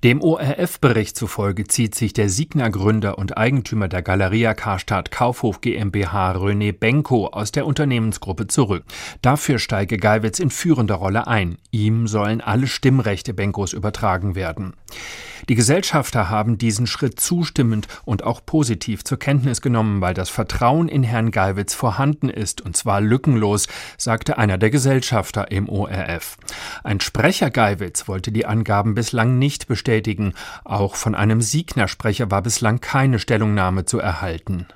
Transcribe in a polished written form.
Dem ORF-Bericht zufolge zieht sich der Signa-Gründer und Eigentümer der Galeria Karstadt Kaufhof GmbH René Benko aus der Unternehmensgruppe zurück. Dafür steige Geiwitz in führender Rolle ein. Ihm sollen alle Stimmrechte Benkos übertragen werden. Die Gesellschafter haben diesen Schritt zustimmend und auch positiv zur Kenntnis genommen, weil das Vertrauen in Herrn Geiwitz vorhanden ist, und zwar lückenlos, sagte einer der Gesellschafter im ORF. Ein Sprecher Geiwitz wollte die Angaben bislang nicht bestätigen. Auch von einem Signa-Sprecher war bislang keine Stellungnahme zu erhalten.